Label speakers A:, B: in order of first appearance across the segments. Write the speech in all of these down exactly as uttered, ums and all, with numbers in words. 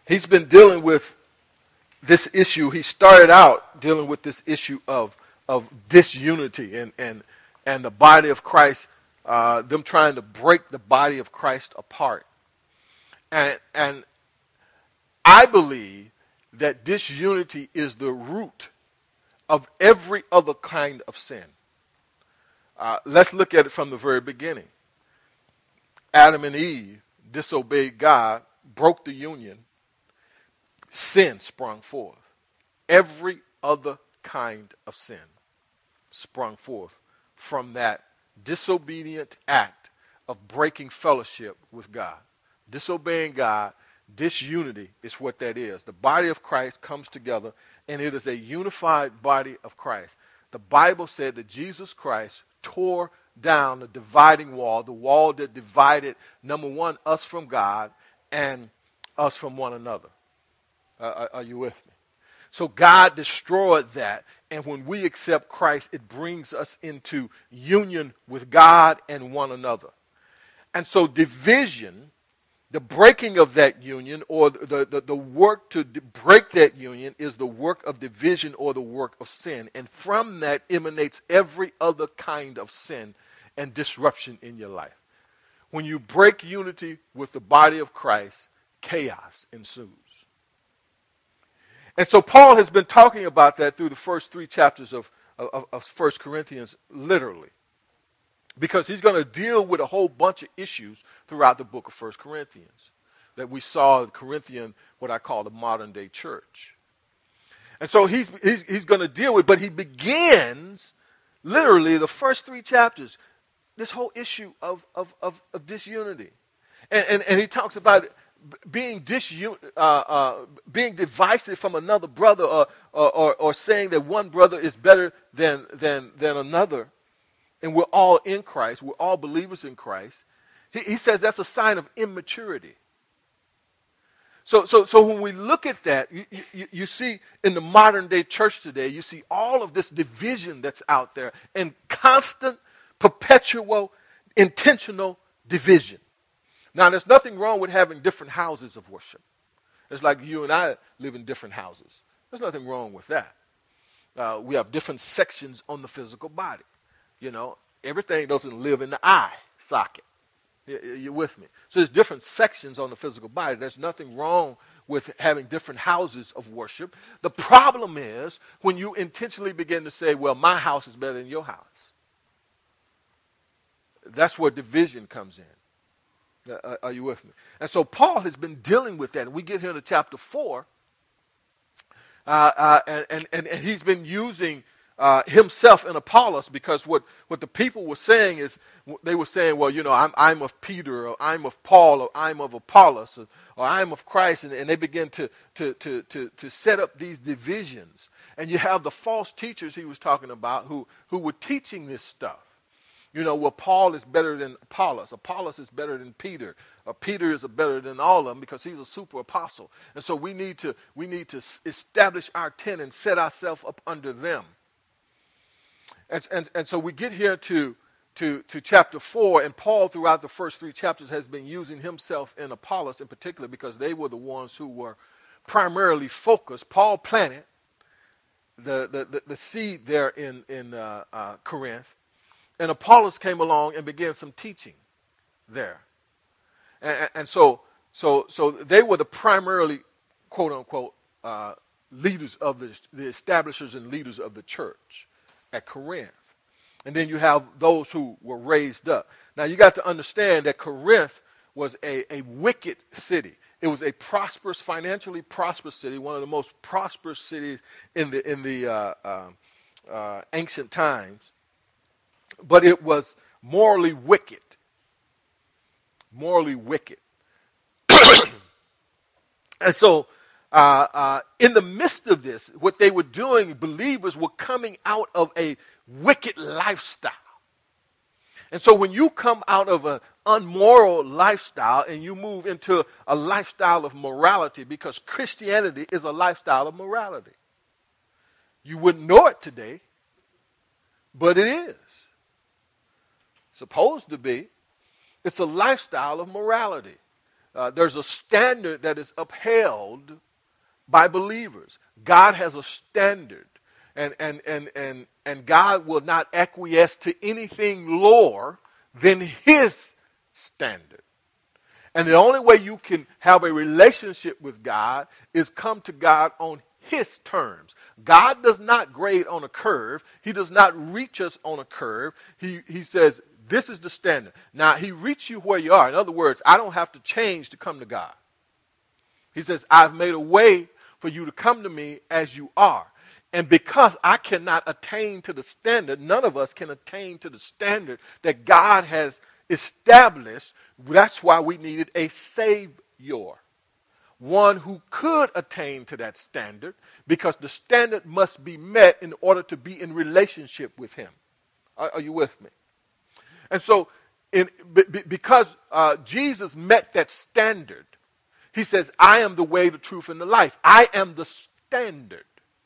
A: he's been dealing with this issue. He started out dealing with this issue of, of disunity and, and, and the body of Christ, uh, them trying to break the body of Christ apart. And, and I believe that disunity is the root of every other kind of sin. Uh, let's look at it from the very beginning. Adam and Eve disobeyed God, broke the union, sin sprung forth. Every other kind of sin sprung forth from that disobedient act of breaking fellowship with God. Disobeying God, disunity is what that is. The body of Christ comes together, and it is a unified body of Christ. The Bible said that Jesus Christ tore down the dividing wall, the wall that divided, number one, us from God and us from one another. Uh, are you with me? So God destroyed that, and when we accept Christ, it brings us into union with God and one another. And so division, the breaking of that union, or the, the, the work to break that union, is the work of division or the work of sin. And from that emanates every other kind of sin and disruption in your life. When you break unity with the body of Christ, chaos ensues. And so Paul has been talking about that through the first three chapters of, of, of First Corinthians, literally. Because he's going to deal with a whole bunch of issues throughout the book of First Corinthians that we saw in Corinthian, what I call the modern day church. And so he's, he's, he's going to deal with, but he begins, literally, the first three chapters, this whole issue of, of, of, of disunity. And, and, and he talks about being disun- uh, uh, being divisive from another brother, or, or, or, or saying that one brother is better than, than, than another. And we're all in Christ. We're all believers in Christ. He, he says that's a sign of immaturity. So, so, so when we look at that, you, you, you see in the modern day church today, you see all of this division that's out there, and constant, perpetual, intentional division. Now, there's nothing wrong with having different houses of worship. It's like you and I live in different houses. There's nothing wrong with that. Uh, we have different sections on the physical body. You know, everything doesn't live in the eye socket. You're with me. So there's different sections on the physical body. There's nothing wrong with having different houses of worship. The problem is when you intentionally begin to say, well, my house is better than your house. That's where division comes in. Uh, are you with me? And so Paul has been dealing with that. And we get here to chapter four. Uh, uh, and, and, and, and he's been using uh, himself and Apollos, because what, what the people were saying is, they were saying, well, you know, I'm, I'm of Peter, or I'm of Paul, or I'm of Apollos, or, or I'm of Christ. And, and they begin to, to, to, to, to set up these divisions. And you have the false teachers he was talking about who, who were teaching this stuff. You know, well, Paul is better than Apollos. Apollos is better than Peter. Or Peter is better than all of them because he's a super apostle. And so we need to we need to establish our tent and set ourselves up under them. And, and, and so we get here to, to, to chapter four, and Paul throughout the first three chapters has been using himself and Apollos in particular because they were the ones who were primarily focused. Paul planted the, the, the, the seed there in, in uh, uh, Corinth. And Apollos came along and began some teaching there. And, and so, so, so they were the primarily, quote unquote, uh, leaders of the, the establishers and leaders of the church at Corinth. And then you have those who were raised up. Now you got to understand that Corinth was a, a wicked city. It was a prosperous, financially prosperous city, one of the most prosperous cities in the in the uh, uh, uh, ancient times. But it was morally wicked. Morally wicked. And so, uh, uh, in the midst of this, what they were doing, believers were coming out of a wicked lifestyle. And so when you come out of an unmoral lifestyle and you move into a lifestyle of morality, because Christianity is a lifestyle of morality. You wouldn't know it today, but it is. Supposed to be. It's a lifestyle of morality. uh, there's a standard that is upheld by believers. God has a standard, and, and, and, and, and God will not acquiesce to anything lower than his standard. And the only way you can have a relationship with God is come to God on his terms. God does not grade on a curve. He does not reach us on a curve. He, he says, this is the standard. Now, he reaches you where you are. In other words, I don't have to change to come to God. He says, I've made a way for you to come to me as you are. And because I cannot attain to the standard, none of us can attain to the standard that God has established. That's why we needed a Savior. One who could attain to that standard, because the standard must be met in order to be in relationship with him. Are, are you with me? And so, in, b- because uh, Jesus met that standard, he says, I am the way, the truth, and the life. I am the standard.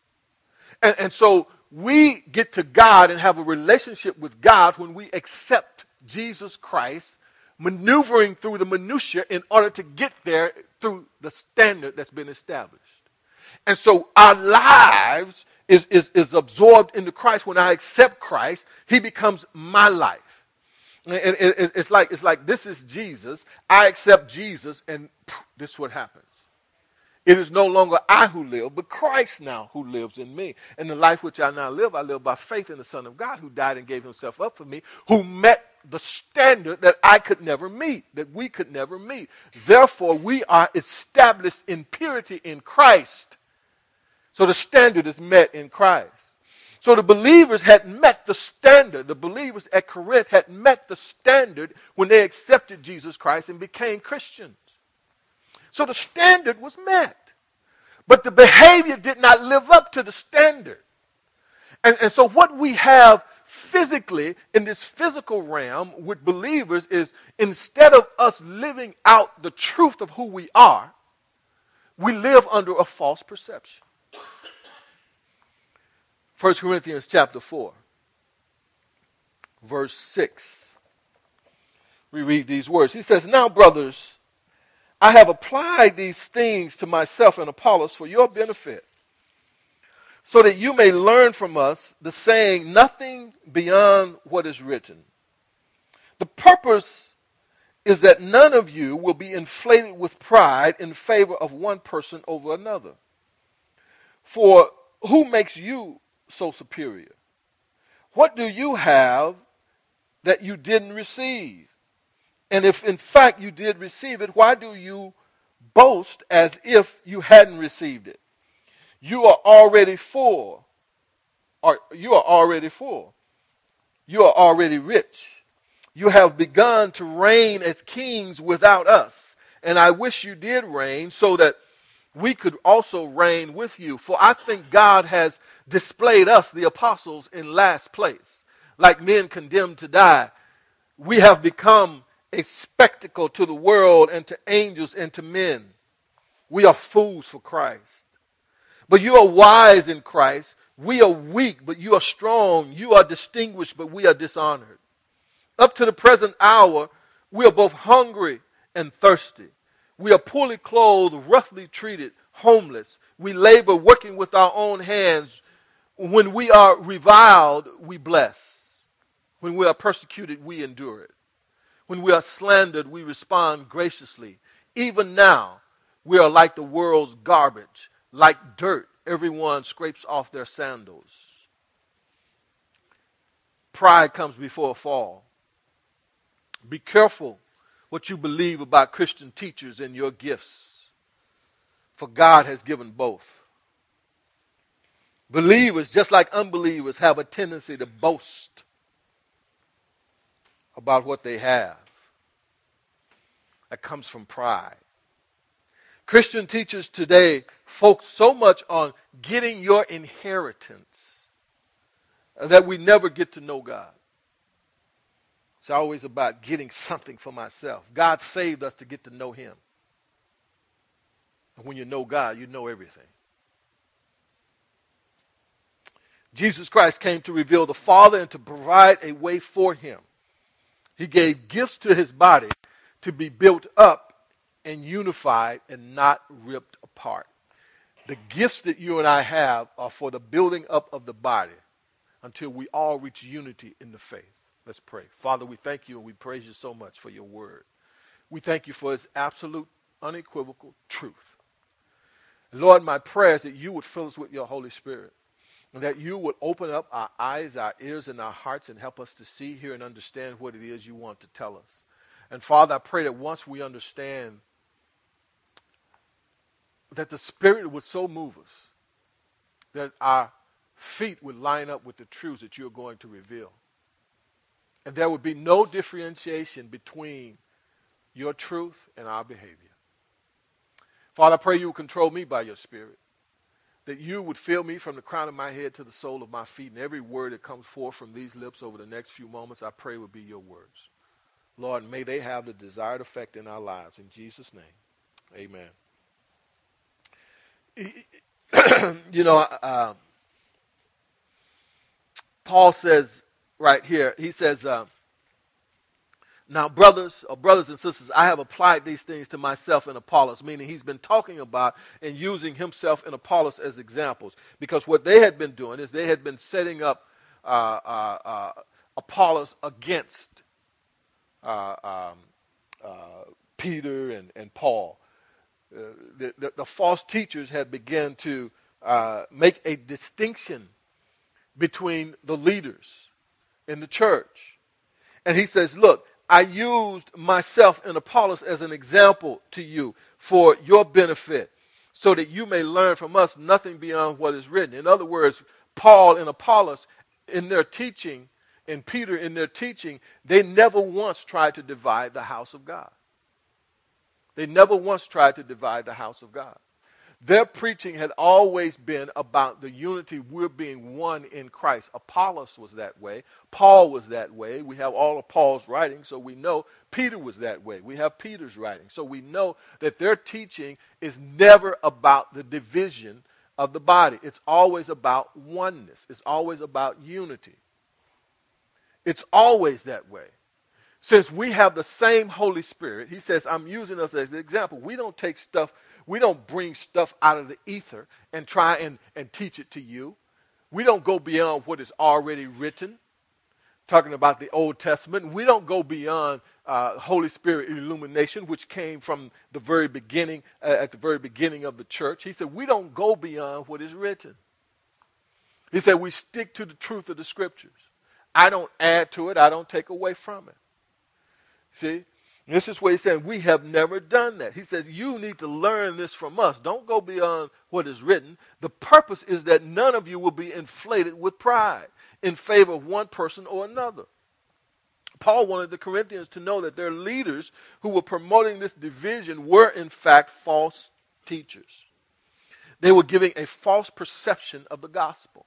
A: And, and so we get to God and have a relationship with God when we accept Jesus Christ, maneuvering through the minutiae in order to get there through the standard that's been established. And so our lives is, is, is absorbed into Christ. When I accept Christ, he becomes my life. And it, it, it's like, it's like this is Jesus. I accept Jesus, and phew, this is what happens. It is no longer I who live, but Christ now who lives in me. And the life which I now live, I live by faith in the Son of God who died and gave himself up for me, who met the standard that I could never meet, that we could never meet. Therefore, we are established in purity in Christ. So the standard is met in Christ. So the believers had met the standard. The believers at Corinth had met the standard when they accepted Jesus Christ and became Christians. So the standard was met. But the behavior did not live up to the standard. And, and so what we have physically in this physical realm with believers is, instead of us living out the truth of who we are, we live under a false perception. First Corinthians chapter four, verse six. We read these words. He says, now, brothers, I have applied these things to myself and Apollos for your benefit, so that you may learn from us the saying, nothing beyond what is written. The purpose is that none of you will be inflated with pride in favor of one person over another. For who makes you so superior? What do you have that you didn't receive? And if in fact you did receive it, why do you boast as if you hadn't received it? You are already full. Or you are already full. You are already rich. You have begun to reign as kings without us. And I wish you did reign so that we could also reign with you. For I think God has displayed us, the apostles, in last place. Like men condemned to die, we have become a spectacle to the world and to angels and to men. We are fools for Christ. But you are wise in Christ. We are weak, but you are strong. You are distinguished, but we are dishonored. Up to the present hour, we are both hungry and thirsty. We are poorly clothed, roughly treated, homeless. We labor working with our own hands. When we are reviled, we bless. When we are persecuted, we endure it. When we are slandered, we respond graciously. Even now, we are like the world's garbage, like dirt. Everyone scrapes off their sandals. Pride comes before a fall. Be careful what you believe about Christian teachers and your gifts, for God has given both. Believers, just like unbelievers, have a tendency to boast about what they have. That comes from pride. Christian teachers today focus so much on getting your inheritance that we never get to know God. It's always about getting something for myself. God saved us to get to know him. And when you know God, you know everything. Jesus Christ came to reveal the Father and to provide a way for him. He gave gifts to his body to be built up and unified and not ripped apart. The gifts that you and I have are for the building up of the body until we all reach unity in the faith. Let's pray. Father, we thank you and we praise you so much for your word. We thank you for its absolute, unequivocal truth. Lord, my prayer is that you would fill us with your Holy Spirit and that you would open up our eyes, our ears, and our hearts and help us to see, hear, and understand what it is you want to tell us. And Father, I pray that once we understand that the Spirit would so move us that our feet would line up with the truths that you're going to reveal. And there would be no differentiation between your truth and our behavior. Father, I pray you would control me by your Spirit, that you would fill me from the crown of my head to the sole of my feet, and every word that comes forth from these lips over the next few moments, I pray would be your words. Lord, may they have the desired effect in our lives. In Jesus' name, amen. You know, uh, Paul says right here, he says, uh, now brothers or brothers and sisters, I have applied these things to myself and Apollos, meaning he's been talking about and using himself and Apollos as examples, because what they had been doing is they had been setting up uh, uh, uh, Apollos against uh, um, uh, Peter and, and Paul. Uh, the, the, the false teachers had begun to uh, make a distinction between the leaders in the church. And he says, look, I used myself and Apollos as an example to you for your benefit, so that you may learn from us nothing beyond what is written. In other words, Paul and Apollos in their teaching, and Peter in their teaching, they never once tried to divide the house of God. They never once tried to divide the house of God. Their preaching had always been about the unity. We're being one in Christ. Apollos was that way. Paul was that way. We have all of Paul's writings, so we know Peter was that way. We have Peter's writing. So we know that their teaching is never about the division of the body. It's always about oneness. It's always about unity. It's always that way. Since we have the same Holy Spirit, he says, I'm using us as an example. We don't take stuff, we don't bring stuff out of the ether and try and, and teach it to you. We don't go beyond what is already written, talking about the Old Testament. We don't go beyond uh, Holy Spirit illumination, which came from the very beginning, uh, at the very beginning of the church. He said, we don't go beyond what is written. He said, we stick to the truth of the scriptures. I don't add to it. I don't take away from it. See, this is what he's saying. We have never done that. He says, you need to learn this from us. Don't go beyond what is written. The purpose is that none of you will be inflated with pride in favor of one person or another. Paul wanted the Corinthians to know that their leaders who were promoting this division were in fact false teachers. They were giving a false perception of the gospel.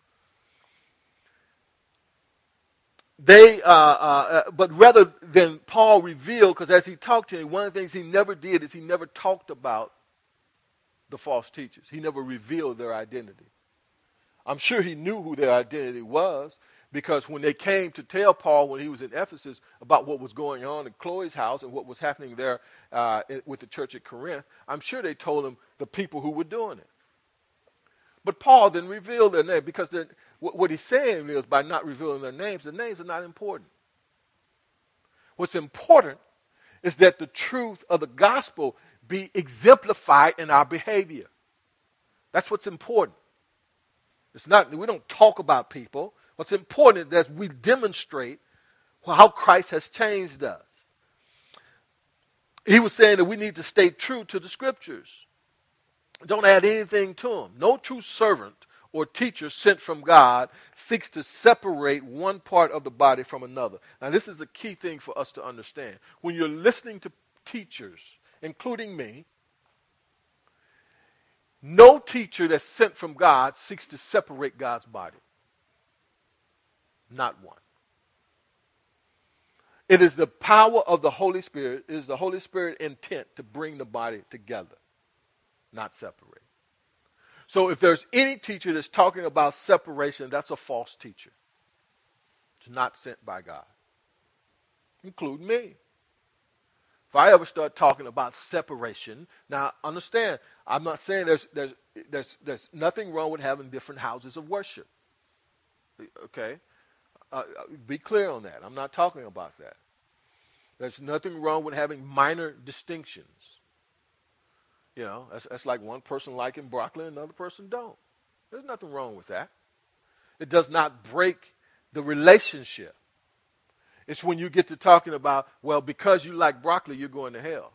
A: They, uh, uh, but rather than Paul reveal, because as he talked to him, one of the things he never did is he never talked about the false teachers. He never revealed their identity. I'm sure he knew who their identity was, because when they came to tell Paul when he was in Ephesus about what was going on in Chloe's house and what was happening there uh, with the church at Corinth, I'm sure they told him the people who were doing it. But Paul didn't reveal their name, because what he's saying is by not revealing their names, the names are not important. What's important is that the truth of the gospel be exemplified in our behavior. That's what's important. It's not, we don't talk about people. What's important is that we demonstrate how Christ has changed us. He was saying that we need to stay true to the scriptures. Don't add anything to them. No true servant or teacher sent from God seeks to separate one part of the body from another. Now, this is a key thing for us to understand. When you're listening to teachers, including me, no teacher that's sent from God seeks to separate God's body. Not one. It is the power of the Holy Spirit, it is the Holy Spirit intent to bring the body together, not separate. So if there's any teacher that's talking about separation, that's a false teacher. It's not sent by God, including me. If I ever start talking about separation, now understand, I'm not saying there's there's there's there's nothing wrong with having different houses of worship. Okay, uh, be clear on that. I'm not talking about that. There's nothing wrong with having minor distinctions. You know, that's, that's like one person liking broccoli and another person don't. There's nothing wrong with that. It does not break the relationship. It's when you get to talking about, well, because you like broccoli, you're going to hell.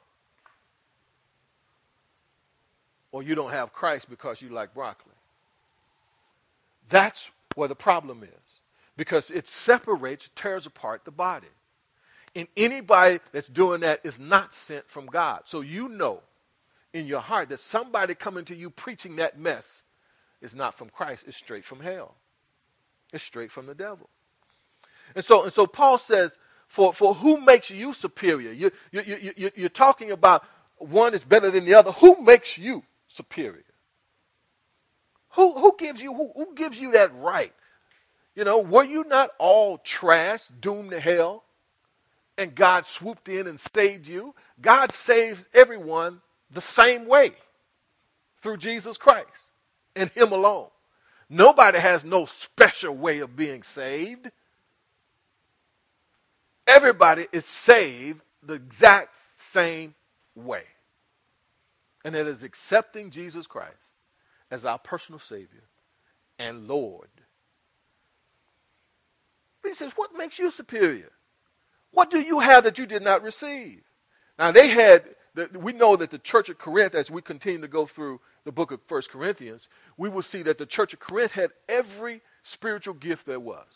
A: Or you don't have Christ because you like broccoli. That's where the problem is. Because it separates, tears apart the body. And anybody that's doing that is not sent from God. So you know in your heart that somebody coming to you preaching that mess is not from Christ. It's straight from hell. It's straight from the devil. And so, and so Paul says, for, for who makes you superior? You, you, you, you, you're talking about one is better than the other. Who makes you superior? Who, who gives you who, who gives you that right? You know, were you not all trash, doomed to hell, and God swooped in and saved you? God saves everyone the same way through Jesus Christ and him alone. Nobody has no special way of being saved. Everybody is saved the exact same way. And it is accepting Jesus Christ as our personal Savior and Lord. But he says, what makes you superior? What do you have that you did not receive? Now they had, we know that the church of Corinth, as we continue to go through the book of First Corinthians, we will see that the church of Corinth had every spiritual gift there was.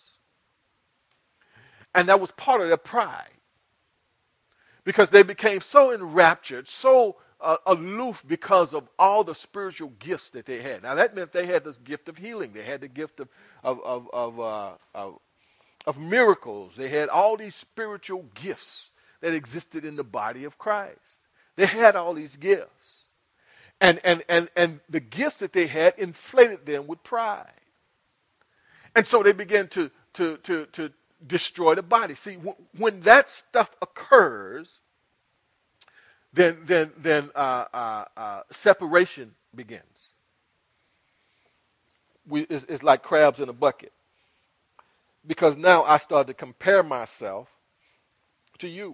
A: And that was part of their pride. Because they became so enraptured, so uh, aloof because of all the spiritual gifts that they had. Now that meant they had this gift of healing. They had the gift of, of, of, of, uh, of, of miracles. They had all these spiritual gifts that existed in the body of Christ. They had all these gifts. And, and, and, and the gifts that they had inflated them with pride. And so they began to, to, to, to destroy the body. See, w- when that stuff occurs, then, then, then uh, uh, uh, separation begins. We, it's, it's like crabs in a bucket. Because now I start to compare myself to you.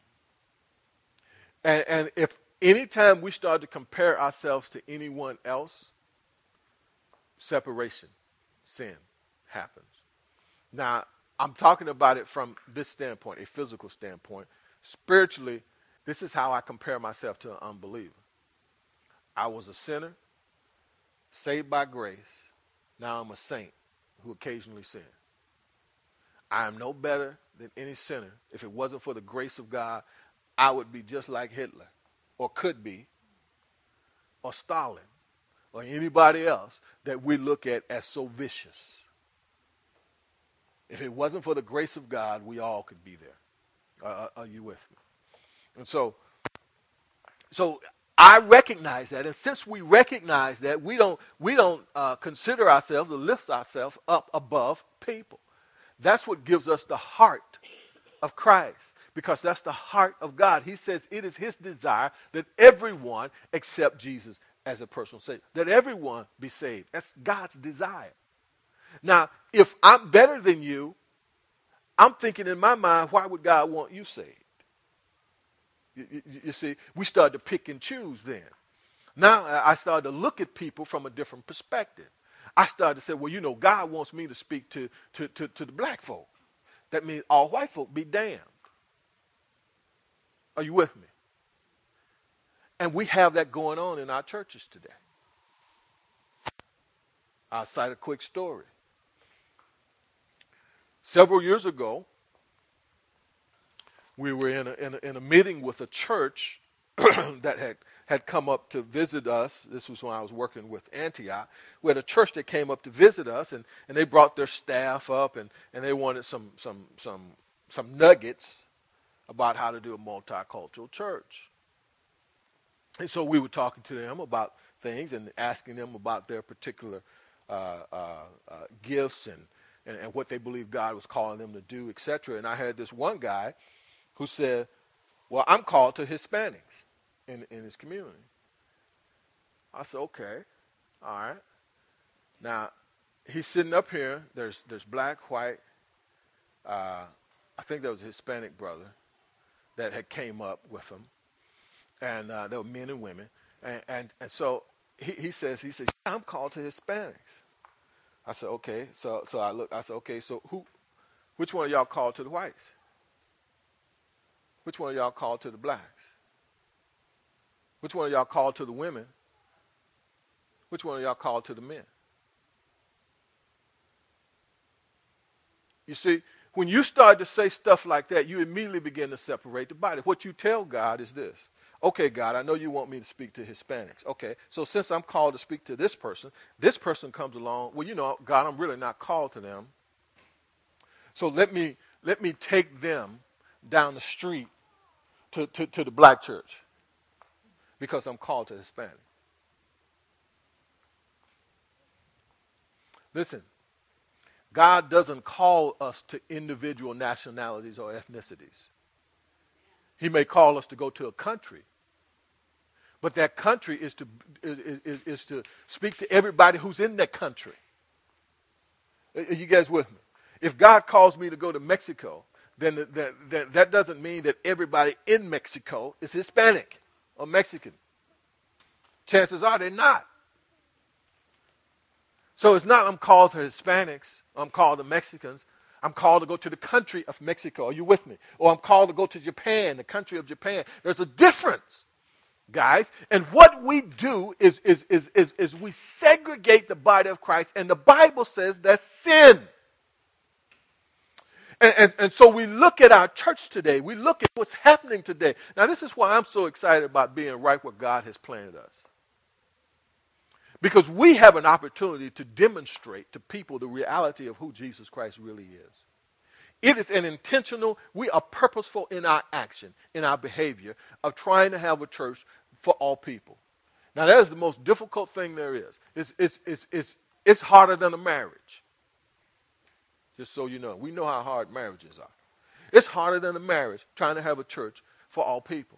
A: And, and if anytime we start to compare ourselves to anyone else, separation, sin happens. Now, I'm talking about it from this standpoint, a physical standpoint. Spiritually, this is how I compare myself to an unbeliever. I was a sinner, saved by grace. Now I'm a saint who occasionally sins. I am no better than any sinner. If it wasn't for the grace of God, I would be just like Hitler, or could be, or Stalin, or anybody else that we look at as so vicious. If it wasn't for the grace of God, we all could be there. Uh, are you with me? And so, so I recognize that, and since we recognize that, we don't we don't uh, consider ourselves or lift ourselves up above people. That's what gives us the heart of Christ, because that's the heart of God. He says it is his desire that everyone accept Jesus as a personal Savior, that everyone be saved. That's God's desire. Now, if I'm better than you, I'm thinking in my mind, why would God want you saved? You, you, you see, we start to pick and choose then. Now I started to look at people from a different perspective. I started to say, well, you know, God wants me to speak to, to, to, to the black folk. That means all white folk be damned. Are you with me? And we have that going on in our churches today. I'll cite a quick story. Several years ago, we were in a, in a, in a meeting with a church that had, had come up to visit us. This was when I was working with Antioch. We had a church that came up to visit us, and, and they brought their staff up, and, and they wanted some, some, some, some nuggets about how to do a multicultural church. And so we were talking to them about things and asking them about their particular uh, uh, uh, gifts and, and, and what they believed God was calling them to do, et cetera. And I had this one guy who said, Well, I'm called to Hispanics in, in his community. I said, okay, all right. Now, he's sitting up here. There's there's black, white. Uh, I think there was a Hispanic brother that had came up with him. And uh, there were men and women. And, and, and so he, he says, he says, I'm called to Hispanics. I said, okay. So so I looked, I said, okay, so who, which one of y'all called to the whites? Which one of y'all called to the blacks? Which one of y'all called to the women? Which one of y'all called to the men? You see, when you start to say stuff like that, you immediately begin to separate the body. What you tell God is this. Okay, God, I know you want me to speak to Hispanics. Okay, so since I'm called to speak to this person, this person comes along. Well, you know, God, I'm really not called to them. So let me let me take them down the street to, to, to the black church because I'm called to Hispanic. Listen, God doesn't call us to individual nationalities or ethnicities. He may call us to go to a country, but that country is to is, is, is to speak to everybody who's in that country. Are you guys with me? If God calls me to go to Mexico, then the, the, the, that doesn't mean that everybody in Mexico is Hispanic or Mexican. Chances are they're not. So it's not I'm called to Hispanics, I'm called to Mexicans. I'm called to go to the country of Mexico. Are you with me? Or I'm called to go to Japan, the country of Japan. There's a difference, guys. And what we do is, is, is, is, is we segregate the body of Christ, and the Bible says that's sin. And, and, and so we look at our church today. We look at what's happening today. Now, this is why I'm so excited about being right where God has planted us. Because we have an opportunity to demonstrate to people the reality of who Jesus Christ really is. It is an intentional, we are purposeful in our action, in our behavior of trying to have a church for all people. Now, that is the most difficult thing there is. It's, it's, it's, it's, it's harder than a marriage. Just so you know. We know how hard marriages are. It's harder than a marriage trying to have a church for all people.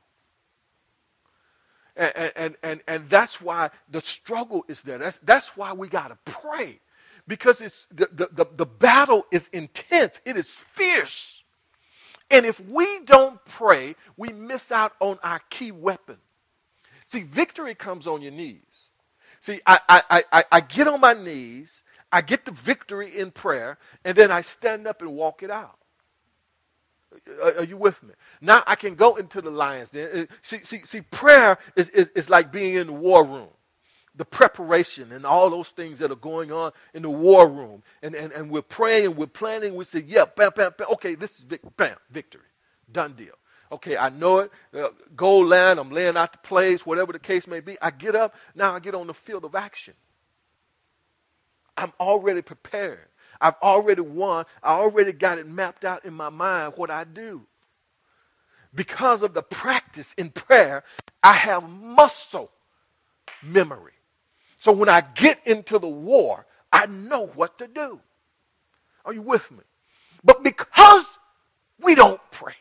A: And, and, and, and that's why the struggle is there. That's, that's why we got to pray. Because it's the, the, the, the battle is intense. It is fierce. And if we don't pray, we miss out on our key weapon. See, victory comes on your knees. See, I, I, I, I get on my knees, I get the victory in prayer, and then I stand up and walk it out. Are you with me? Now I can go into the lion's den. See, see, see prayer is, is, is like being in the war room. The preparation and all those things that are going on in the war room. And, and, and we're praying, we're planning, we say, yeah, bam, bam, bam. Okay, this is vic- bam, victory. Done deal. Okay, I know it. Uh, goal line, I'm laying out the plays, whatever the case may be. I get up, now I get on the field of action. I'm already prepared. I've already won. I already got it mapped out in my mind what I do. Because of the practice in prayer, I have muscle memory. So when I get into the war, I know what to do. Are you with me? But because we don't pray.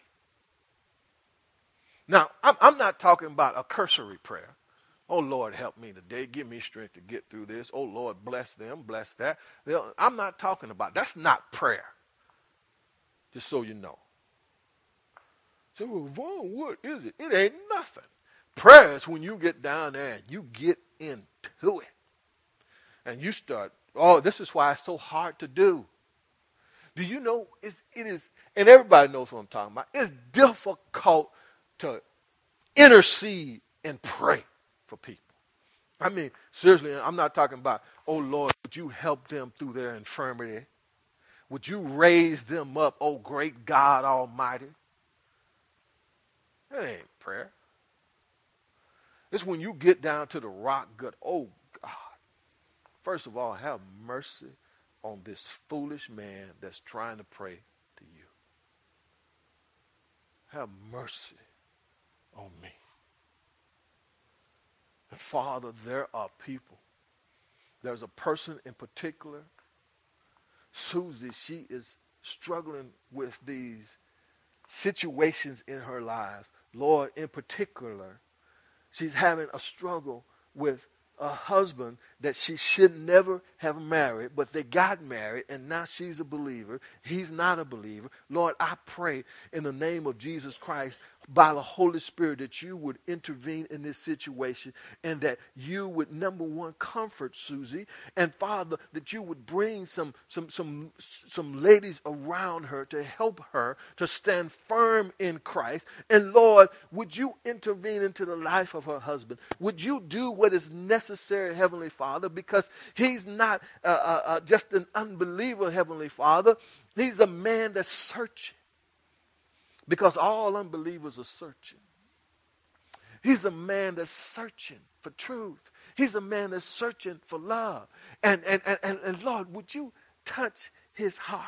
A: Now, I'm, I'm not talking about a cursory prayer. Oh, Lord, help me today. Give me strength to get through this. Oh, Lord, bless them, bless that. I'm not talking about, that's not prayer. Just so you know. So, well, Vaughn, what is it? It ain't nothing. Prayer is when you get down there and you get into it. And you start, oh, this is why it's so hard to do. Do you know, it's, it is, and everybody knows what I'm talking about, it's difficult to intercede and pray for people. I mean, seriously, I'm not talking about, oh, Lord, would you help them through their infirmity? Would you raise them up, oh, great God Almighty? That ain't prayer. It's when you get down to the rock gut, oh, God, first of all, have mercy on this foolish man that's trying to pray to you. Have mercy on me. And Father, there are people. There's a person in particular, Susie, she is struggling with these situations in her life Lord, in particular, she's having a struggle with a husband that she should never have married, but they got married, and now she's a believer. He's not a believer. Lord, I pray in the name of Jesus Christ, by the Holy Spirit, that you would intervene in this situation, and that you would, number one, comfort Susie, and Father, that you would bring some some some some ladies around her to help her to stand firm in Christ. And Lord, would you intervene into the life of her husband? Would you do what is necessary, Heavenly Father, because he's not uh, uh, uh, just an unbeliever, Heavenly Father. He's a man that's searching. Because all unbelievers are searching. He's a man that's searching for truth. He's a man that's searching for love. And, and, and, and, and Lord, would you touch his heart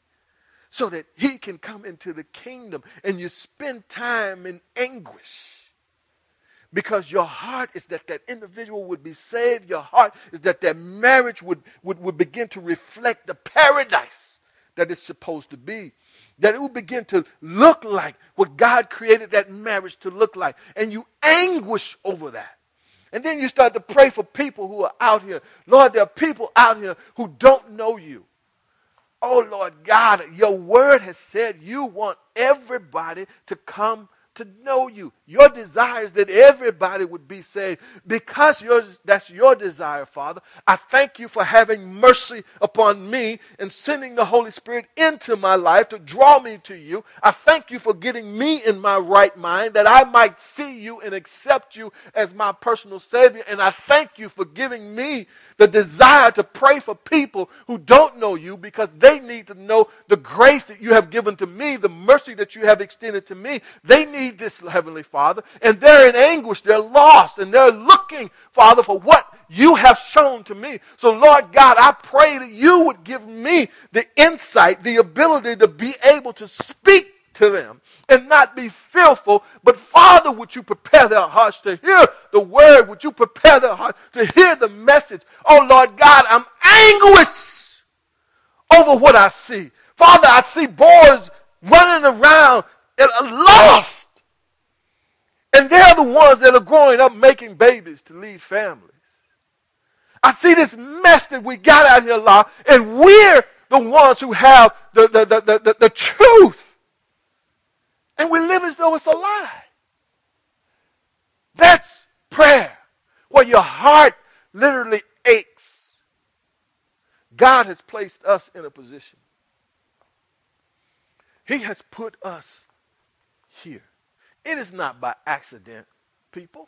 A: so that he can come into the kingdom, and you spend time in anguish. Because your heart is that that individual would be saved. Your heart is that that marriage would, would, would begin to reflect the paradise that it's supposed to be. That it will begin to look like what God created that marriage to look like. And you anguish over that. And then you start to pray for people who are out here. Lord, there are people out here who don't know you. Oh, Lord God, your word has said you want everybody to come to know you. Your desire is that everybody would be saved. Because yours, that's your desire, Father, I thank you for having mercy upon me and sending the Holy Spirit into my life to draw me to you. I thank you for getting me in my right mind that I might see you and accept you as my personal Savior. And I thank you for giving me the desire to pray for people who don't know you, because they need to know the grace that you have given to me, the mercy that you have extended to me. They need this, Heavenly Father, and they're in anguish, they're lost, and they're looking, Father, for what you have shown to me. So, Lord God, I pray that you would give me the insight, the ability to be able to speak to them and not be fearful, but Father, would you prepare their hearts to hear the word? Would you prepare their hearts to hear the message? Oh, Lord God, I'm anguished over what I see. Father, I see boys running around and are lost. And they're the ones that are growing up making babies to lead families. I see this mess that we got out here, Lord, and we're the ones who have the, the, the, the, the, the truth. And we live as though it's a lie. That's prayer, where your heart literally aches. God has placed us in a position. He has put us here. It is not by accident, people.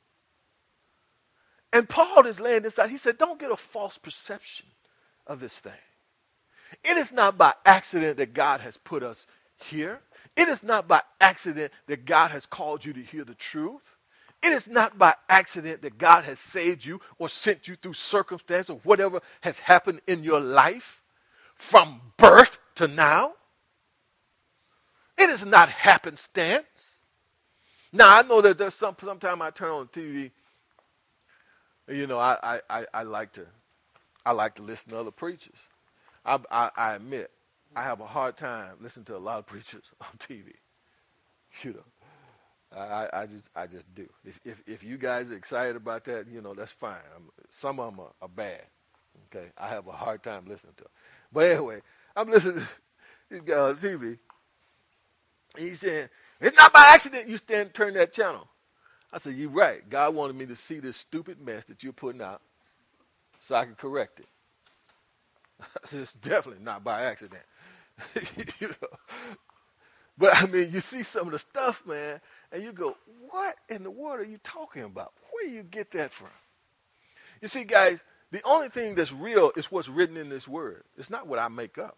A: And Paul is laying this out. He said, don't get a false perception of this thing. It is not by accident that God has put us here. It is not by accident that God has called you to hear the truth. It is not by accident that God has saved you or sent you through circumstance or whatever has happened in your life from birth to now. It is not happenstance. Now, I know that there's some, sometime I turn on T V, you know, I, I, I like to I like to listen to other preachers. I, I, I admit, I have a hard time listening to a lot of preachers on T V. You know, I, I just I just do. If, if if you guys are excited about that, you know, that's fine. I'm, some of them are, are bad. Okay, I have a hard time listening to them. But anyway, I'm listening to this guy on T V. He's saying, it's not by accident you stand turn that channel. I said, you're right. God wanted me to see this stupid mess that you're putting out so I can correct it. I said, it's definitely not by accident. You know? But I mean, you see some of the stuff, man, and you go, what in the world are you talking about? Where do you get that from? You see, guys, the only thing that's real is what's written in this word. It's not what I make up.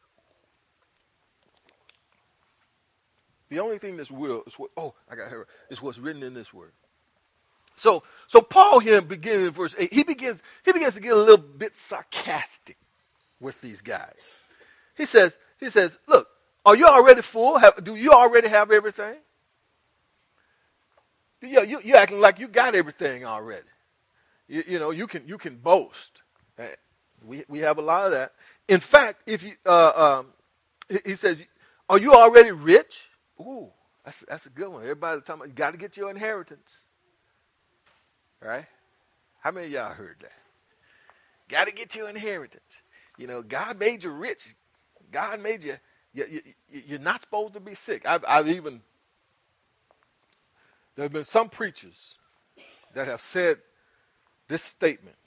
A: The only thing that's real is what, oh, I got her, is what's written in this word. So, so Paul here, beginning in verse eight, he begins, he begins to get a little bit sarcastic with these guys. He says, he says, look, are you already full? Have, do you already have everything? You, you, you're acting like you got everything already. You, you know, you can, you can boast. We, we have a lot of that. In fact, if you, uh, um, he says, are you already rich? Ooh, That's, that's a good one. Everybody talking about you got to get your inheritance. Right? How many of y'all heard that? Got to get your inheritance. You know, God made you rich. God made you, you, you you're not supposed to be sick. I've, I've even, there have been some preachers that have said this statement.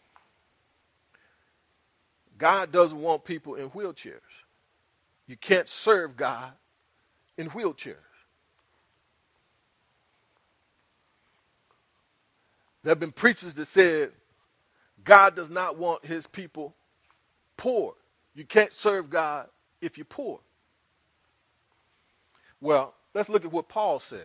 A: God doesn't want people in wheelchairs. You can't serve God in wheelchairs. There have been preachers that said God does not want his people poor. You can't serve God if you're poor. Well, let's look at what Paul says.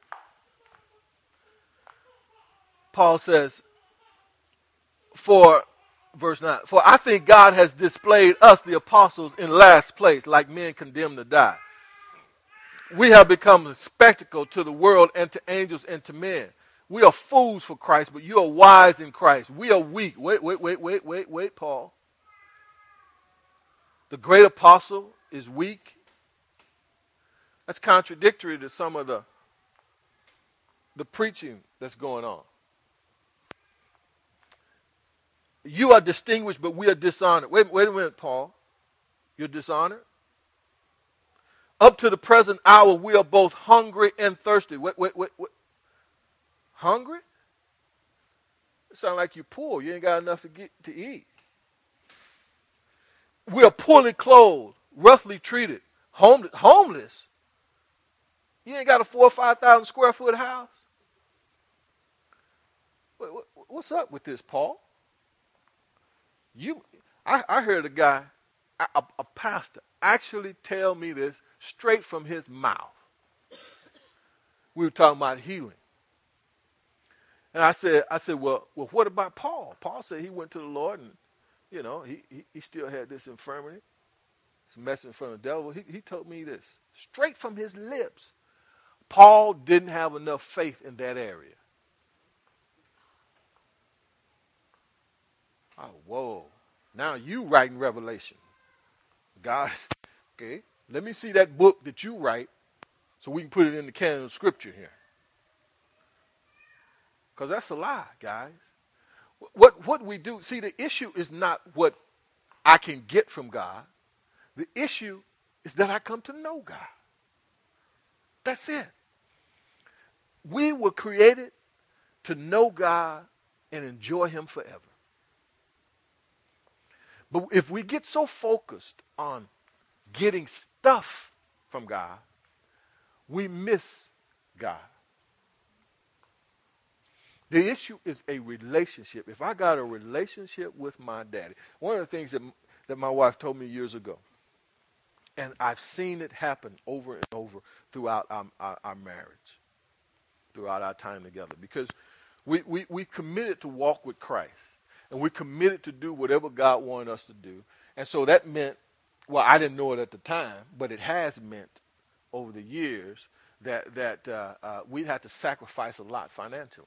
A: Paul says, for, verse nine, for I think God has displayed us, the apostles, in last place, like men condemned to die. We have become a spectacle to the world and to angels and to men. We are fools for Christ, but you are wise in Christ. We are weak. Wait, wait, wait, wait, wait, wait, Paul. The great apostle is weak. That's contradictory to some of the, the preaching that's going on. You are distinguished, but we are dishonored. Wait, wait a minute, Paul. You're dishonored? Up to the present hour, we are both hungry and thirsty. Wait, wait, wait, wait. Hungry? It sounds like you're poor. You ain't got enough to get to eat. We are poorly clothed, roughly treated, homeless. Homeless? You ain't got a four or five thousand square foot house. Wait, what, what's up with this, Paul? You, I, I heard a guy, a, a pastor, actually tell me this straight from his mouth. We were talking about healing. And I said, I said, well, well, what about Paul? Paul said he went to the Lord and, you know, he, he, he still had this infirmity, this messing from the devil. He, he told me this straight from his lips. Paul didn't have enough faith in that area. Oh, whoa. Now you writing Revelation. God, okay, let me see that book that you write so we can put it in the canon of Scripture here. Because that's a lie, guys. What, what we do, see, the issue is not what I can get from God. The issue is that I come to know God. That's it. We were created to know God and enjoy him forever. But if we get so focused on getting stuff from God, we miss God. The issue is a relationship. If I got a relationship with my daddy, one of the things that, that my wife told me years ago, and I've seen it happen over and over throughout our, our, our marriage, throughout our time together, because we, we, we committed to walk with Christ, and we committed to do whatever God wanted us to do. And so that meant, well, I didn't know it at the time, but it has meant over the years that, that uh, uh, we had to sacrifice a lot financially.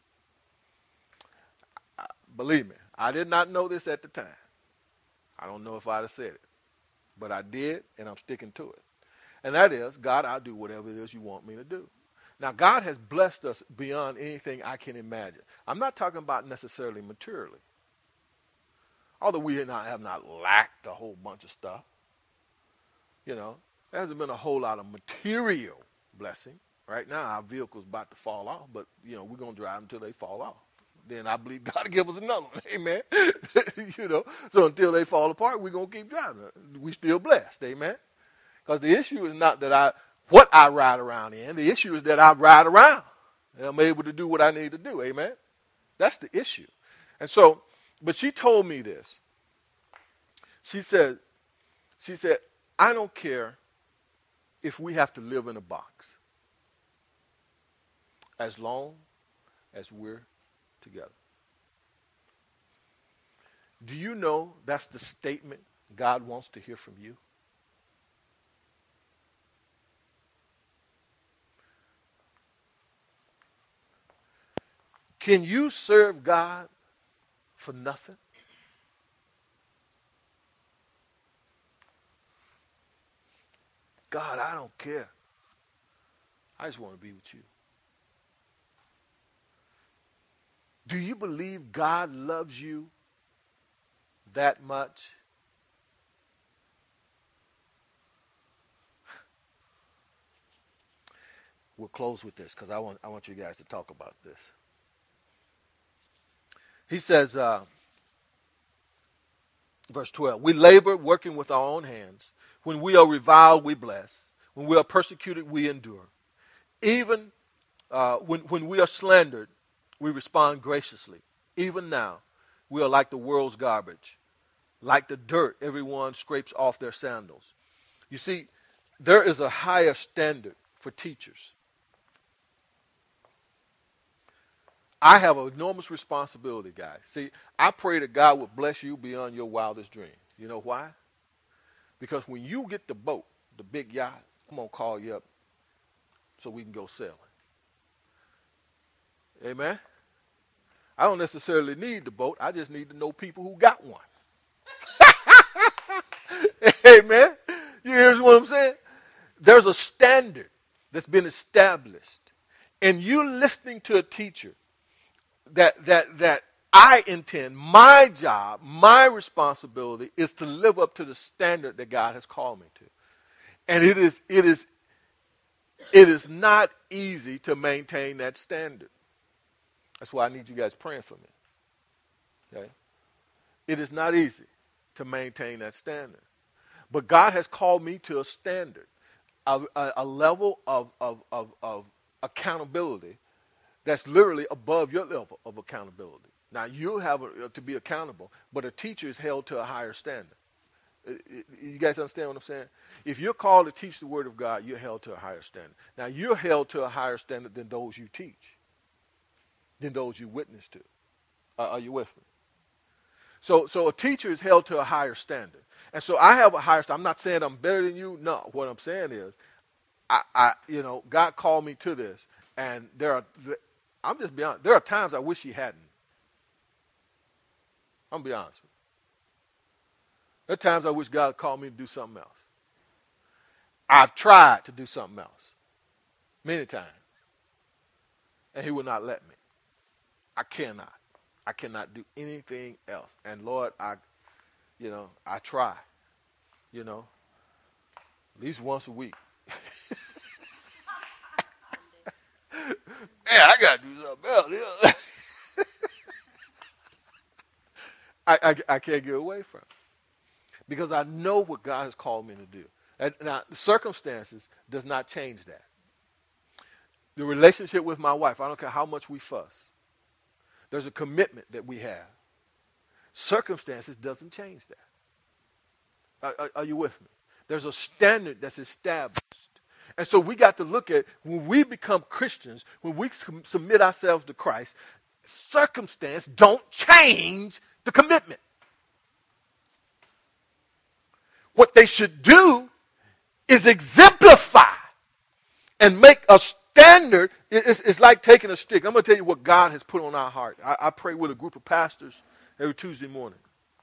A: Believe me, I did not know this at the time. I don't know if I'd have said it. But I did, and I'm sticking to it. And that is, God, I'll do whatever it is you want me to do. Now, God has blessed us beyond anything I can imagine. I'm not talking about necessarily materially. Although we have not, have not lacked a whole bunch of stuff. You know, there hasn't been a whole lot of material blessing. Right now, our vehicle's about to fall off, but, you know, we're going to drive them until they fall off. Then I believe God will give us another one. Amen. You know, so until they fall apart, we're going to keep driving. We still blessed. Amen. Because the issue is not that I, what I ride around in. The issue is that I ride around and I'm able to do what I need to do. Amen. That's the issue. And so, but she told me this. She said, she said, I don't care if we have to live in a box as long as we're together. Do you know that's the statement God wants to hear from you? Can you serve God for nothing? God, I don't care. I just want to be with you. Do you believe God loves you that much? We'll close with this because I want I want you guys to talk about this. He says, uh, verse twelve, we labor working with our own hands. When we are reviled, we bless. When we are persecuted, we endure. Even uh, when, when we are slandered, we respond graciously. Even now, we are like the world's garbage, like the dirt everyone scrapes off their sandals. You see, there is a higher standard for teachers. I have an enormous responsibility, guys. See, I pray that God would bless you beyond your wildest dreams. You know why? Because when you get the boat, the big yacht, I'm going to call you up so we can go sailing. Amen? I don't necessarily need the boat. I just need to know people who got one. Amen? You hear what I'm saying? There's a standard that's been established. And you listening to a teacher that that that I intend, my job, my responsibility is to live up to the standard that God has called me to. And it is it is it is not easy to maintain that standard. That's why I need you guys praying for me. Okay? It is not easy to maintain that standard. But God has called me to a standard, a, a, a level of, of, of, of accountability that's literally above your level of accountability. Now, you have a, to be accountable, but a teacher is held to a higher standard. You guys understand what I'm saying? If you're called to teach the Word of God, you're held to a higher standard. Now, you're held to a higher standard than those you teach, than those you witness to. Uh, are you with me? So, so a teacher is held to a higher standard. And so I have a higher standard. I'm not saying I'm better than you. No, what I'm saying is, I, I you know, God called me to this. And there are, I'm just being honest, there are times I wish he hadn't. I'm going to be honest with you. There are times I wish God called me to do something else. I've tried to do something else many times. And he will not let me. I cannot. I cannot do anything else. And Lord, I, you know, I try, you know, at least once a week. Man, I got to do something else. Yeah. I, I, I can't get away from it. Because I know what God has called me to do. And now, the circumstances does not change that. The relationship with my wife, I don't care how much we fuss. There's a commitment that we have. Circumstances doesn't change that. Are, are, are you with me? There's a standard that's established. And so we got to look at when we become Christians, when we submit ourselves to Christ, circumstance don't change the commitment. What they should do is exemplify and make a standard. It's, it's like taking a stick. I'm going to tell you what God has put on our heart. I, I pray with a group of pastors every Tuesday morning.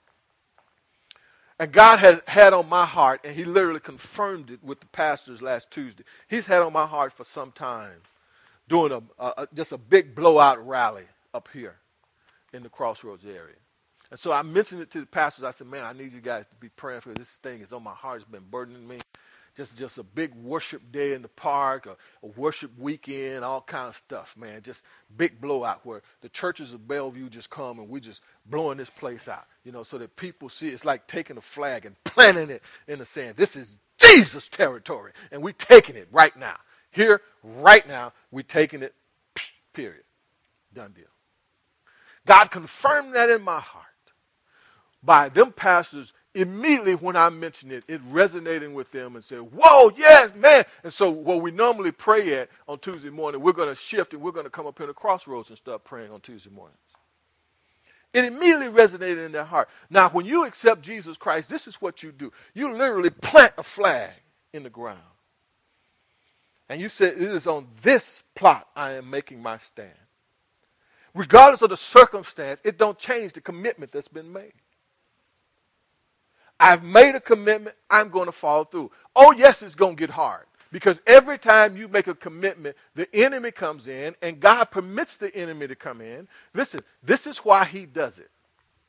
A: And God has had on my heart, and he literally confirmed it with the pastors last Tuesday. He's had on my heart for some time doing a, a just a big blowout rally up here in the Crossroads area. And so I mentioned it to the pastors. I said, man, I need you guys to be praying for this thing. It's on my heart. It's been burdening me. Just, just a big worship day in the park, a, a worship weekend, all kind of stuff, man. Just big blowout where the churches of Bellevue just come and we just blowing this place out, you know, so that people see it's like taking a flag and planting it in the sand. This is Jesus territory, and we're taking it right now. Here, right now, we're taking it, period. Done deal. God confirmed that in my heart by them pastors. Immediately when I mentioned it, it resonating with them and said, whoa, yes, man. And so what we normally pray at on Tuesday morning, we're going to shift and we're going to come up here to Crossroads and start praying on Tuesday mornings. It immediately resonated in their heart. Now, when you accept Jesus Christ, this is what you do. You literally plant a flag in the ground. And you say, it is on this plot I am making my stand. Regardless of the circumstance, it don't change the commitment that's been made. I've made a commitment. I'm going to follow through. Oh, yes, it's going to get hard. Because every time you make a commitment, the enemy comes in, and God permits the enemy to come in. Listen, this is why he does it.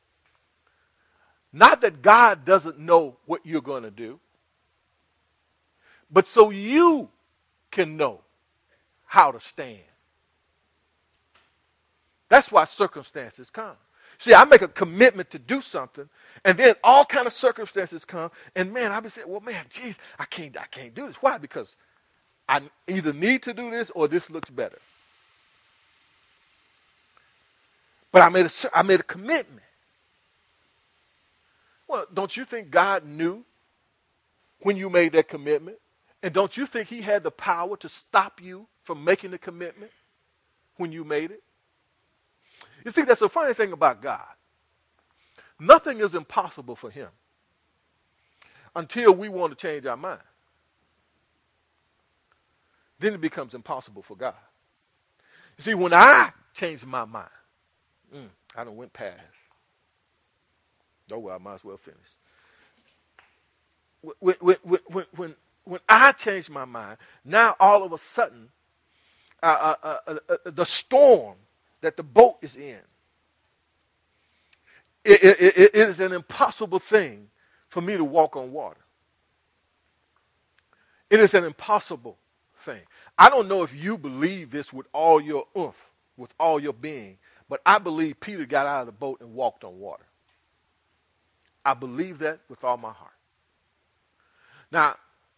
A: Not that God doesn't know what you're going to do, but so you can know how to stand. That's why circumstances come. See, I make a commitment to do something, and then all kind of circumstances come, and man, I'll be saying, well, man, geez, I can't, I can't do this. Why? Because I either need to do this or this looks better. But I made a, I made a commitment. Well, don't you think God knew when you made that commitment? And don't you think he had the power to stop you from making the commitment when you made it? You see, that's the funny thing about God. Nothing is impossible for him until we want to change our mind. Then it becomes impossible for God. You see, when I change my mind, mm, I done went past. Oh, well, I might as well finish. When, when, when, when, when I change my mind, now all of a sudden, uh, uh, uh, uh, the storm that the boat is in, it, it, it, it is an impossible thing for me to walk on water. It is an impossible thing. I don't know if you believe this with all your oomph, with all your being, but I believe Peter got out of the boat and walked on water. I believe that with all my heart. Now,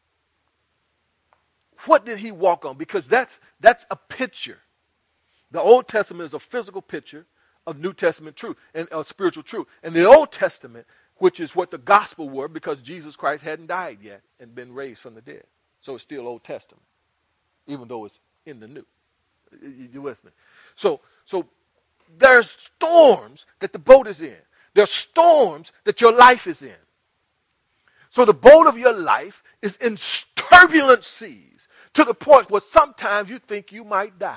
A: what did he walk on? Because that's that's a picture. The Old Testament is a physical picture of New Testament truth and uh, spiritual truth. And the Old Testament, which is what the gospel were, because Jesus Christ hadn't died yet and been raised from the dead. So it's still Old Testament, even though it's in the New. You with me? So, so there's storms that the boat is in. There are storms that your life is in. So the boat of your life is in turbulent seas to the point where sometimes you think you might die.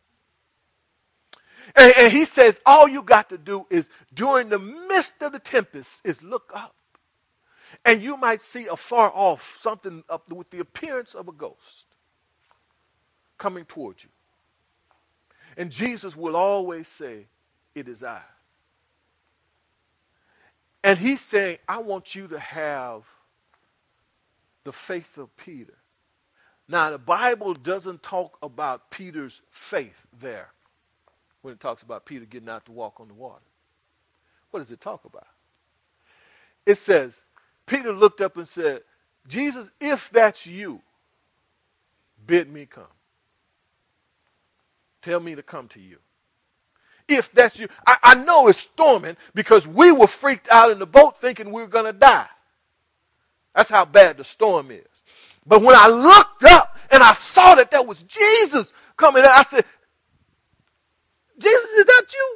A: And, and he says all you got to do is during the midst of the tempest is look up. And you might see afar off something up with the appearance of a ghost coming toward you. And Jesus will always say, it is I. And he's saying, I want you to have the faith of Peter. Now, the Bible doesn't talk about Peter's faith there when it talks about Peter getting out to walk on the water. What does it talk about? It says, Peter looked up and said, Jesus, if that's you, bid me come. Tell me to come to you. If that's you. I, I know it's storming because we were freaked out in the boat thinking we were going to die. That's how bad the storm is. But when I looked up and I saw that that was Jesus coming, I said, Jesus, is that you?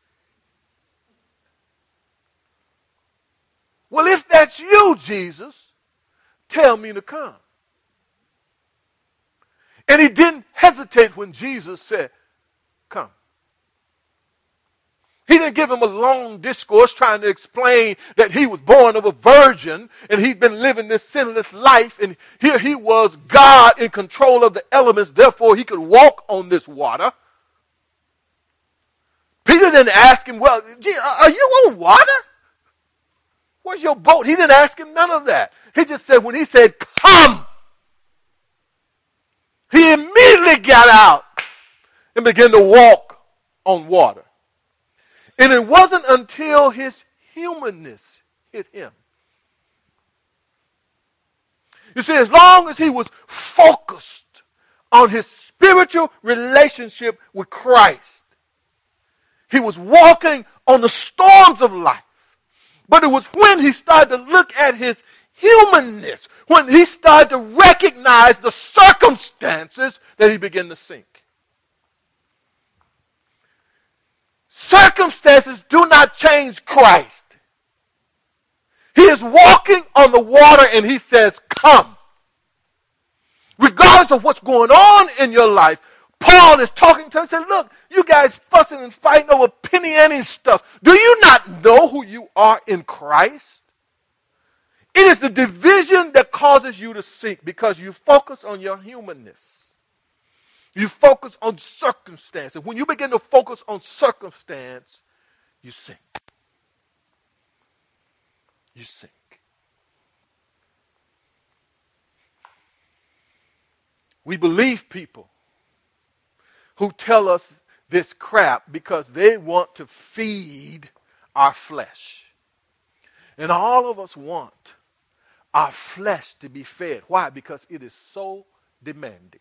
A: Well, if that's you, Jesus, tell me to come. And he didn't hesitate when Jesus said, come. He didn't give him a long discourse trying to explain that he was born of a virgin and he'd been living this sinless life. And here he was, God in control of the elements. Therefore, he could walk on this water. Peter didn't ask him, well, gee, are you on water? Where's your boat? He didn't ask him none of that. He just said, when he said, come, he immediately got out and began to walk on water. And it wasn't until his humanness hit him. You see, as long as he was focused on his spiritual relationship with Christ, he was walking on the storms of life. But it was when he started to look at his humanness, when he started to recognize the circumstances, that he began to sink. Circumstances do not change Christ. He is walking on the water and he says, come. Regardless of what's going on in your life, Paul is talking to him and saying, look, you guys fussing and fighting over penny ante stuff. Do you not know who you are in Christ? It is the division that causes you to sink because you focus on your humanness. You focus on circumstance. And when you begin to focus on circumstance, you sink. You sink. We believe people who tell us this crap because they want to feed our flesh. And all of us want our flesh to be fed. Why? Because it is so demanding.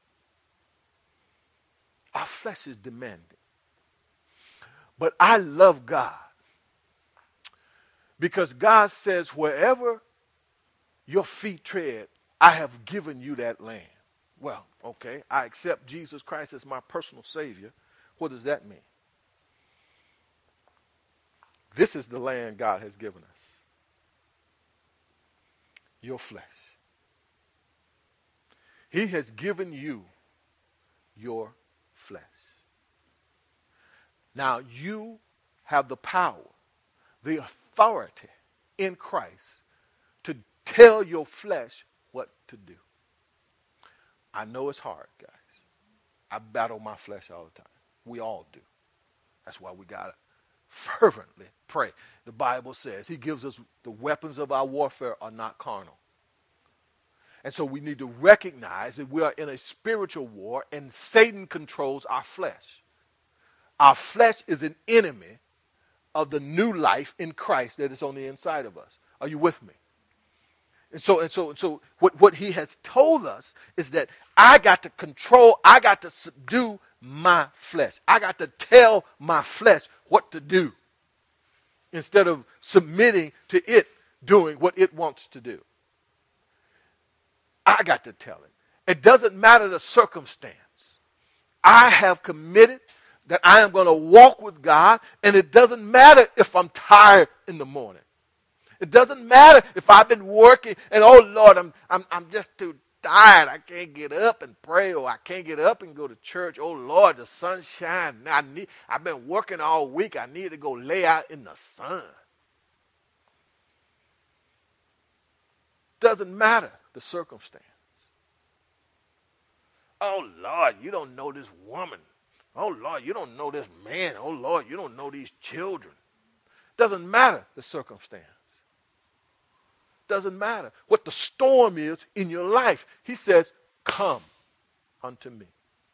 A: Our flesh is demanding. But I love God because God says, wherever your feet tread, I have given you that land. Well, okay, I accept Jesus Christ as my personal Savior. What does that mean? This is the land God has given us. Your flesh. He has given you your flesh. Now you have the power, the authority in Christ to tell your flesh what to do. I know it's hard, guys. I battle my flesh all the time. We all do. That's why we got to fervently pray. The Bible says he gives us the weapons of our warfare are not carnal. And so we need to recognize that we are in a spiritual war and Satan controls our flesh. Our flesh is an enemy of the new life in Christ that is on the inside of us. Are you with me? And so, and so, and so what, what he has told us is that I got to control, I got to subdue my flesh. I got to tell my flesh what to do instead of submitting to it doing what it wants to do. I got to tell it. It doesn't matter the circumstance. I have committed that I am going to walk with God, and it doesn't matter if I'm tired in the morning. It doesn't matter if I've been working and, oh, Lord, I'm, I'm, I'm just too tired. I can't get up and pray, or I can't get up and go to church. Oh, Lord, the sun's shining. I need, I've been working all week. I need to go lay out in the sun. Doesn't matter the circumstance. Oh, Lord, you don't know this woman. Oh, Lord, you don't know this man. Oh, Lord, you don't know these children. Doesn't matter the circumstance. Doesn't matter what the storm is in your life. He says, come unto me.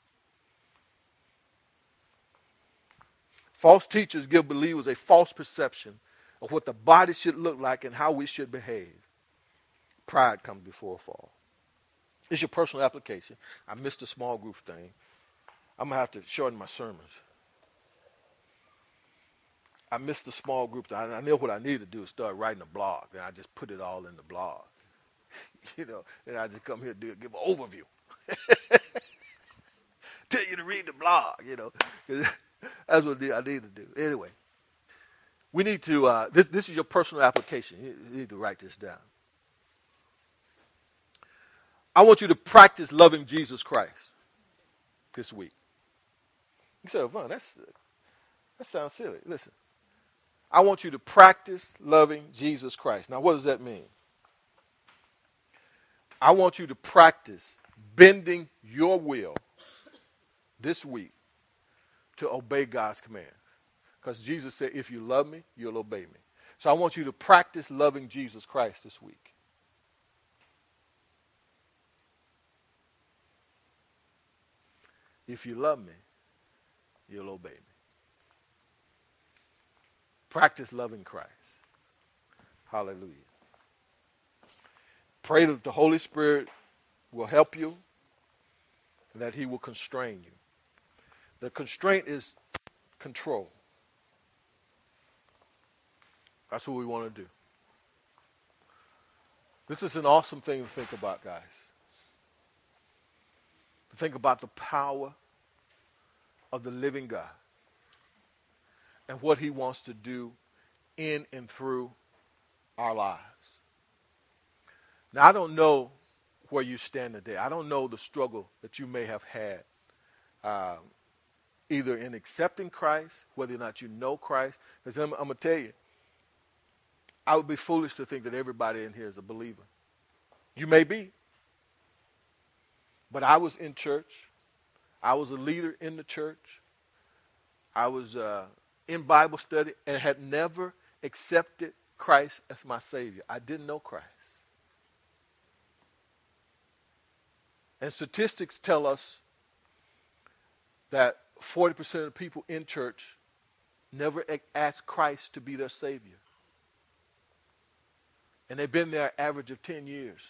A: False teachers give believers a false perception of what the body should look like and how we should behave. Pride comes before a fall. It's your personal application. I missed the small group thing. I'm going to have to shorten my sermons. I missed the small group. I, I know what I need to do is start writing a blog. And I just put it all in the blog. You know, and I just come here to do, give an overview. Tell you to read the blog, you know. That's what I need to do. Anyway, we need to, uh, this, this is your personal application. You, you need to write this down. I want you to practice loving Jesus Christ this week. You say, well, that's, that sounds silly. Listen. I want you to practice loving Jesus Christ. Now, what does that mean? I want you to practice bending your will this week to obey God's commands. Because Jesus said, if you love me, you'll obey me. So I want you to practice loving Jesus Christ this week. If you love me, you'll obey me. Practice loving Christ. Hallelujah. Pray that the Holy Spirit will help you and that he will constrain you. The constraint is control. That's what we want to do. This is an awesome thing to think about, guys. To think about the power of the living God and what he wants to do in and through our lives. Now, I don't know where you stand today. I don't know the struggle that you may have had, uh, either in accepting Christ, whether or not you know Christ. Because I'm, I'm going to tell you, I would be foolish to think that everybody in here is a believer. You may be. But I was in church. I was a leader in the church. I was uh, in Bible study and had never accepted Christ as my Savior. I didn't know Christ. And statistics tell us that forty percent of the people in church never asked Christ to be their Savior. And they've been there an average of ten years.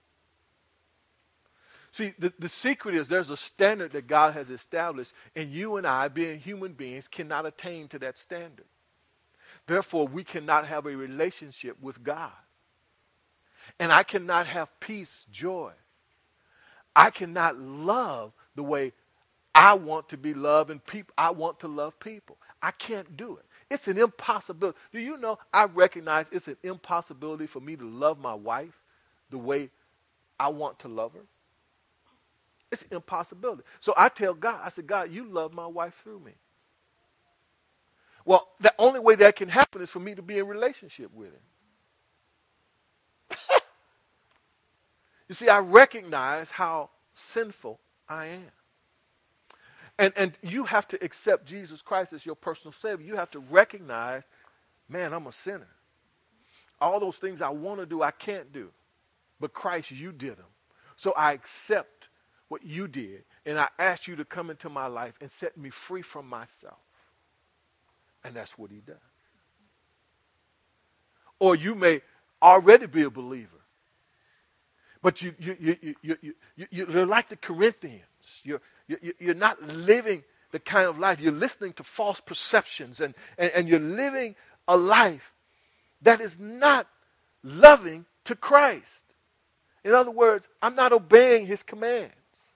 A: See, the, the secret is there's a standard that God has established, and you and I, being human beings, cannot attain to that standard. Therefore, we cannot have a relationship with God. And I cannot have peace, joy. I cannot love the way I want to be loved, and people, I want to love people. I can't do it. It's an impossibility. Do you know, I recognize it's an impossibility for me to love my wife the way I want to love her. It's an impossibility. So I tell God, I said, God, you love my wife through me. Well, the only way that can happen is for me to be in relationship with him. You see, I recognize how sinful I am. And, and you have to accept Jesus Christ as your personal Savior. You have to recognize, man, I'm a sinner. All those things I want to do, I can't do. But Christ, you did them. So I accept what you did, and I ask you to come into my life and set me free from myself. And that's what he does. Or you may already be a believer, but you, you, you, you, you, you, you, you're like the Corinthians. You're, you, you're not living the kind of life. You're listening to false perceptions, and, and, and you're living a life that is not loving to Christ. In other words, I'm not obeying his commands.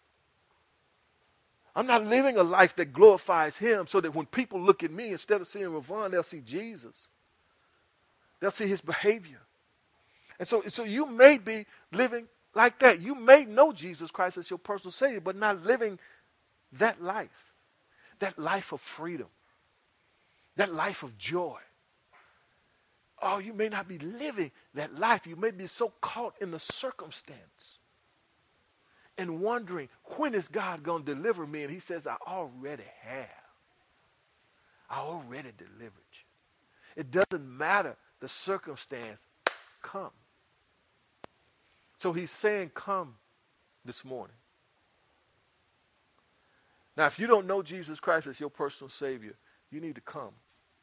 A: I'm not living a life that glorifies him so that when people look at me, instead of seeing Ravon, they'll see Jesus. They'll see his behavior. And so, so you may be living like that. You may know Jesus Christ as your personal Savior, but not living that life. That life of freedom. That life of joy. Oh, you may not be living that life. You may be so caught in the circumstance and wondering, when is God going to deliver me? And he says, I already have. I already delivered you. It doesn't matter the circumstance. Come. So he's saying, come this morning. Now, if you don't know Jesus Christ as your personal Savior, you need to come.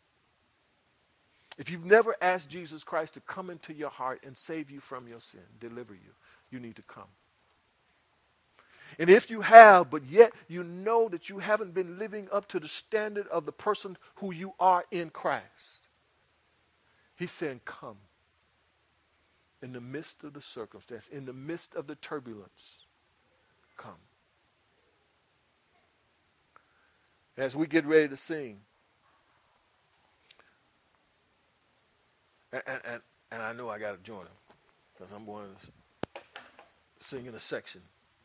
A: If you've never asked Jesus Christ to come into your heart and save you from your sin, deliver you, you need to come. And if you have, but yet you know that you haven't been living up to the standard of the person who you are in Christ, he's saying, come. In the midst of the circumstance, in the midst of the turbulence, come. As we get ready to sing, and, and, and I know I got to join him, because I'm going to sing in a section.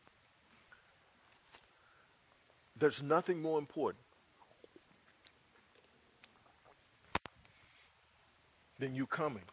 A: There's nothing more important than you coming